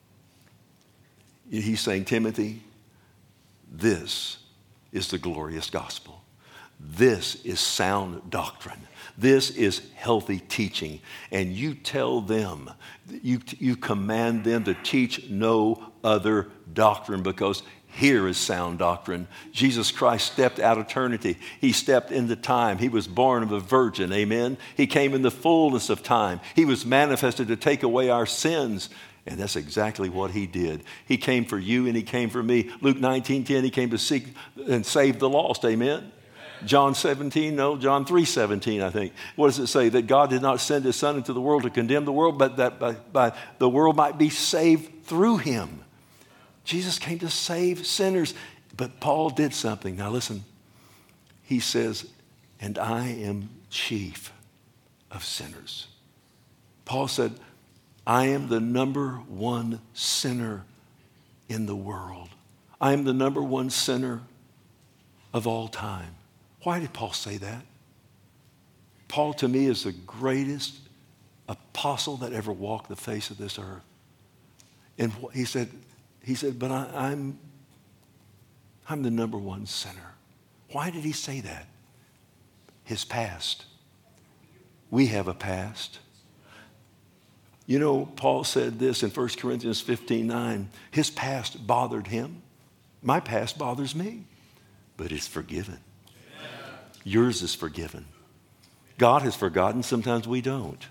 he's saying, Timothy, this is the glorious gospel. This is sound doctrine. This is healthy teaching. And you tell them, you, you command them to teach no other doctrine, because here is sound doctrine. Jesus Christ stepped out of eternity. He stepped into time. He was born of a virgin. Amen. He came in the fullness of time. He was manifested to take away our sins. And that's exactly what he did. He came for you and he came for me. Luke nineteen ten, he came to seek and save the lost. Amen. John seventeen, no, John three seventeen, I think. What does it say? That God did not send his son into the world to condemn the world, but that by, by the world might be saved through him. Jesus came to save sinners. But Paul did something. Now listen. He says, and I am chief of sinners. Paul said, I am the number one sinner in the world. I am the number one sinner of all time. Why did Paul say that? Paul, to me, is the greatest apostle that ever walked the face of this earth. And he said, he said, but I, I'm, I'm the number one sinner. Why did he say that? His past. We have a past. You know, Paul said this in First Corinthians fifteen nine. His past bothered him. My past bothers me, but it's forgiven. Amen. Yours is forgiven. God has forgotten. Sometimes we don't.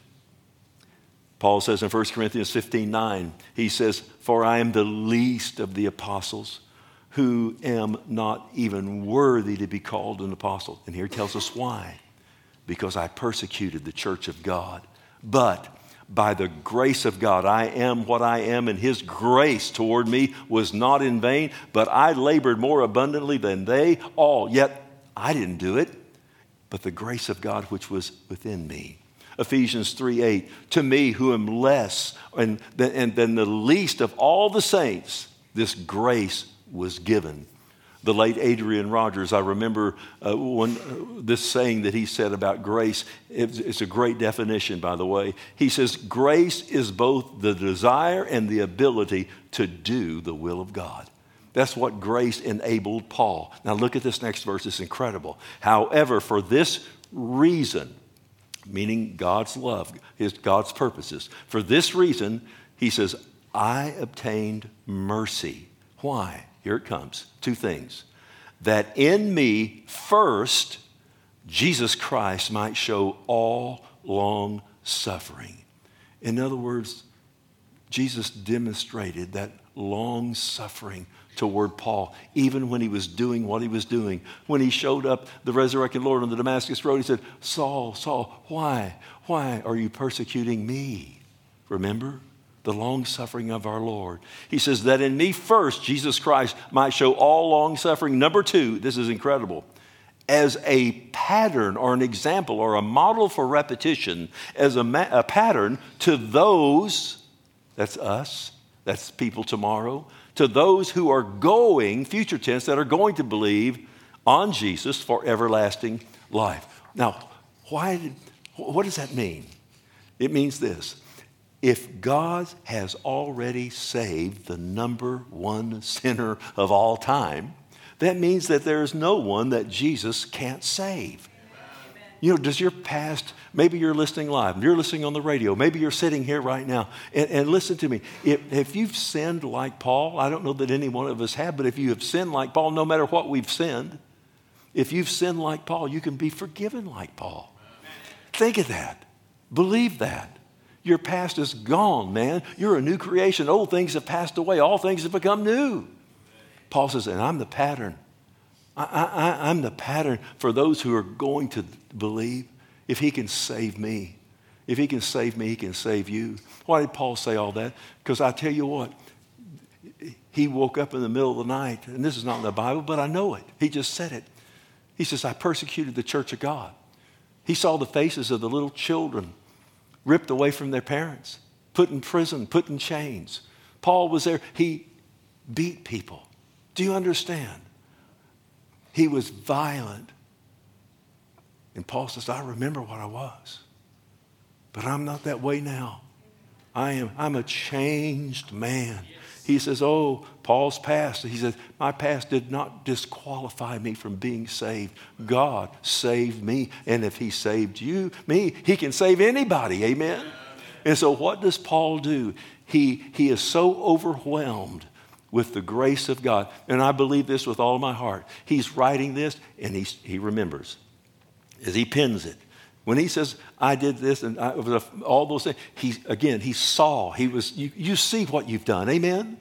Paul says in First Corinthians fifteen nine, he says, for I am the least of the apostles, who am not even worthy to be called an apostle. And here he tells us why. Because I persecuted the church of God. But by the grace of God, I am what I am, and his grace toward me was not in vain, but I labored more abundantly than they all. Yet I didn't do it, but the grace of God which was within me. Ephesians three eight, to me who am less and, and than the least of all the saints, this grace was given. The late Adrian Rogers, I remember uh, one, uh, this saying that he said about grace. It's, it's a great definition, by the way. He says, grace is both the desire and the ability to do the will of God. That's what grace enabled Paul. Now look at this next verse. It's incredible. However, for this reason, meaning God's love, his God's purposes, for this reason, he says, I obtained mercy. Why? Here it comes. Two things. That in me first, Jesus Christ might show all long suffering. In other words, Jesus demonstrated that long suffering toward Paul, even when he was doing what he was doing. When he showed up, the resurrected Lord on the Damascus road, he said, Saul, Saul, why? Why are you persecuting me? Remember? The long suffering of our Lord. He says that in me first, Jesus Christ might show all long suffering. Number two, this is incredible, as a pattern or an example or a model for repetition, as a, ma- a pattern to those, that's us, that's people tomorrow, to those who are going, future tense, that are going to believe on Jesus for everlasting life. Now, why did, what does that mean? It means this. If God has already saved the number one sinner of all time, that means that there is no one that Jesus can't save. Amen. You know, does your past, maybe you're listening live, you're listening on the radio, maybe you're sitting here right now, and, and listen to me. If, if you've sinned like Paul, I don't know that any one of us have, but if you have sinned like Paul, no matter what we've sinned, if you've sinned like Paul, you can be forgiven like Paul. Amen. Think of that. Believe that. Your past is gone, man. You're a new creation. Old things have passed away. All things have become new. Paul says, and I'm the pattern. I, I, I'm the pattern for those who are going to believe. If he can save me, if he can save me, he can save you. Why did Paul say all that? Because I tell you what, he woke up in the middle of the night, and this is not in the Bible, but I know it. He just said it. He says, I persecuted the church of God. He saw the faces of the little children ripped away from their parents, put in prison, put in chains. Paul was there. He beat people. Do you understand? He was violent. And Paul says, I remember what I was. But I'm not that way now. I am, I'm a changed man. He says, oh, Paul's past. He says, my past did not disqualify me from being saved. God saved me. And if he saved you, me, he can save anybody. Amen? Amen. And so what does Paul do? He, he is so overwhelmed with the grace of God. And I believe this with all my heart. He's writing this and he's, he remembers as he pens it. When he says, I did this and I, all those things, he, again, he saw, he was, you, you see what you've done. Amen? Amen?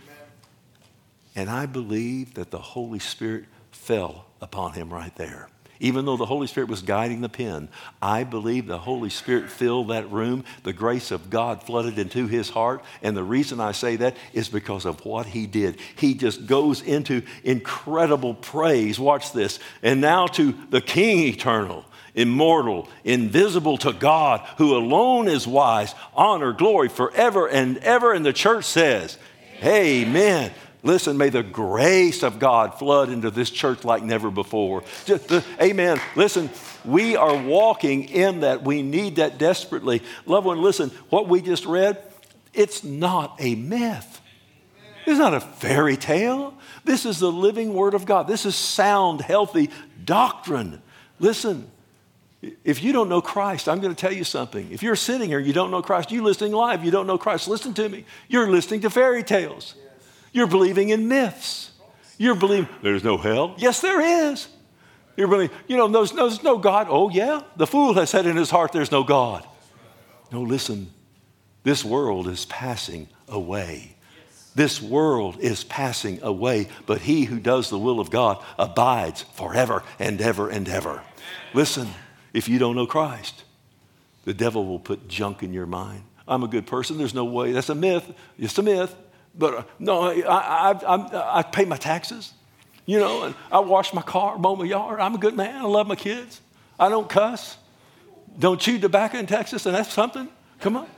And I believe that the Holy Spirit fell upon him right there. Even though the Holy Spirit was guiding the pen, I believe the Holy Spirit filled that room. The grace of God flooded into his heart. And the reason I say that is because of what he did. He just goes into incredible praise. Watch this. And now to the King eternal, immortal, invisible to God, who alone is wise, honor, glory forever and ever. And the church says, Amen. Amen. Listen, may the grace of God flood into this church like never before. Just the, amen. Listen, we are walking in that. We need that desperately. Loved one, listen, what we just read, it's not a myth. It's not a fairy tale. This is the living Word of God. This is sound, healthy doctrine. Listen, if you don't know Christ, I'm going to tell you something. If you're sitting here, you don't know Christ, you listening live, you don't know Christ, listen to me. You're listening to fairy tales. You're believing in myths. You're believing there's no hell. Yes, there is. You're believing, you know, there's, there's no God. Oh, yeah. The fool has said in his heart there's no God. No, listen. This world is passing away. This world is passing away, but he who does the will of God abides forever and ever and ever. Listen, if you don't know Christ, the devil will put junk in your mind. I'm a good person. There's no way. That's a myth. It's a myth. But uh, no, I, I, I, I pay my taxes, you know, and I wash my car, mow my yard. I'm a good man. I love my kids. I don't cuss. Don't chew tobacco in Texas, and that's something. Come on.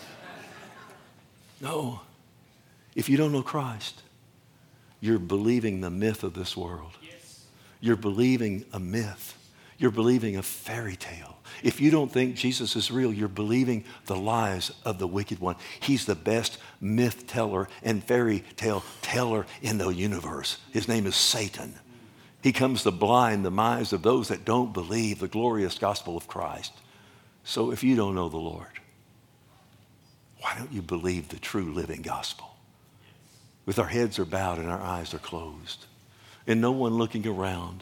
No. If you don't know Christ, you're believing the myth of this world. You're believing a myth. You're believing a fairy tale. If you don't think Jesus is real, you're believing the lies of the wicked one. He's the best myth teller and fairy tale teller in the universe. His name is Satan. He comes to blind the minds of those that don't believe the glorious gospel of Christ. So if you don't know the Lord, why don't you believe the true living gospel? With our heads are bowed and our eyes are closed, and no one looking around.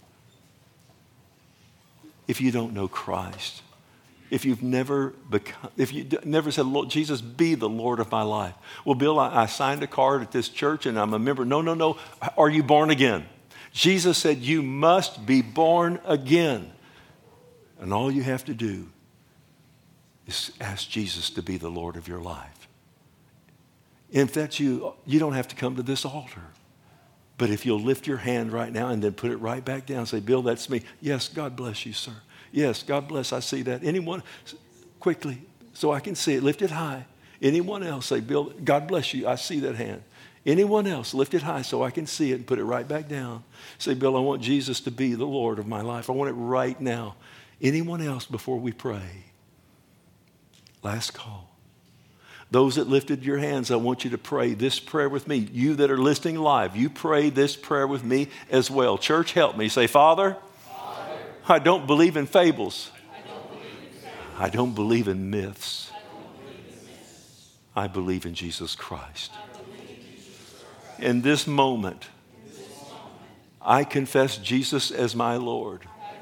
If you don't know Christ, if you've never become, if you never said, Lord, Jesus, be the Lord of my life. Well, Bill, I, I signed a card at this church and I'm a member. No, no, no. Are you born again? Jesus said, you must be born again. And all you have to do is ask Jesus to be the Lord of your life. And if that's you, you don't have to come to this altar. But if you'll lift your hand right now and then put it right back down, say, Bill, that's me. Yes, God bless you, sir. Yes, God bless, I see that. Anyone, quickly, so I can see it, lift it high. Anyone else, say, Bill, God bless you, I see that hand. Anyone else, lift it high so I can see it and put it right back down. Say, Bill, I want Jesus to be the Lord of my life. I want it right now. Anyone else before we pray? Last call. Those that lifted your hands, I want you to pray this prayer with me. You that are listening live, you pray this prayer with me as well. Church, help me. Say, Father, Father I don't believe in fables. I don't believe in, fables. I don't believe in myths. I, believe in myths. I believe in Jesus Christ. In Jesus, in this moment, in this moment I confess Jesus as my Lord.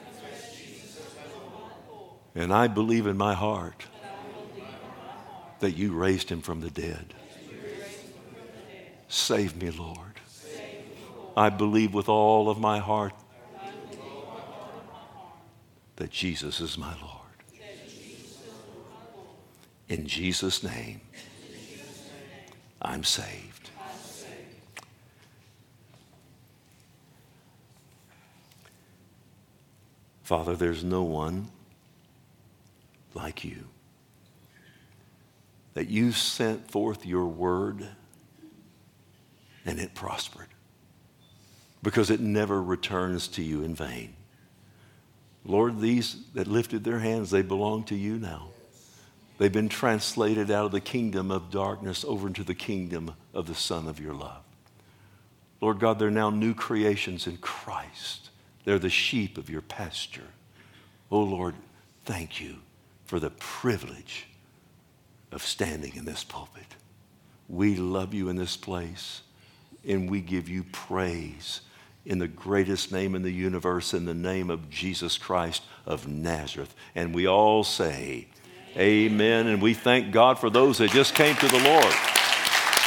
And I believe in my heart that you raised him from the dead. Save me, Lord. I believe with all of my heart that Jesus is my Lord. In Jesus' name, I'm saved. Father, there's no one like you. That you sent forth your word and it prospered because it never returns to you in vain. Lord, these that lifted their hands, they belong to you now. They've been translated out of the kingdom of darkness over into the kingdom of the Son of your love. Lord God, they're now new creations in Christ. They're the sheep of your pasture. Oh Lord, thank you for the privilege of standing in this pulpit. We love you in this place, and we give you praise in the greatest name in the universe, in the name of Jesus Christ of Nazareth. And we all say, amen. Amen. And we thank God for those that just came to the Lord.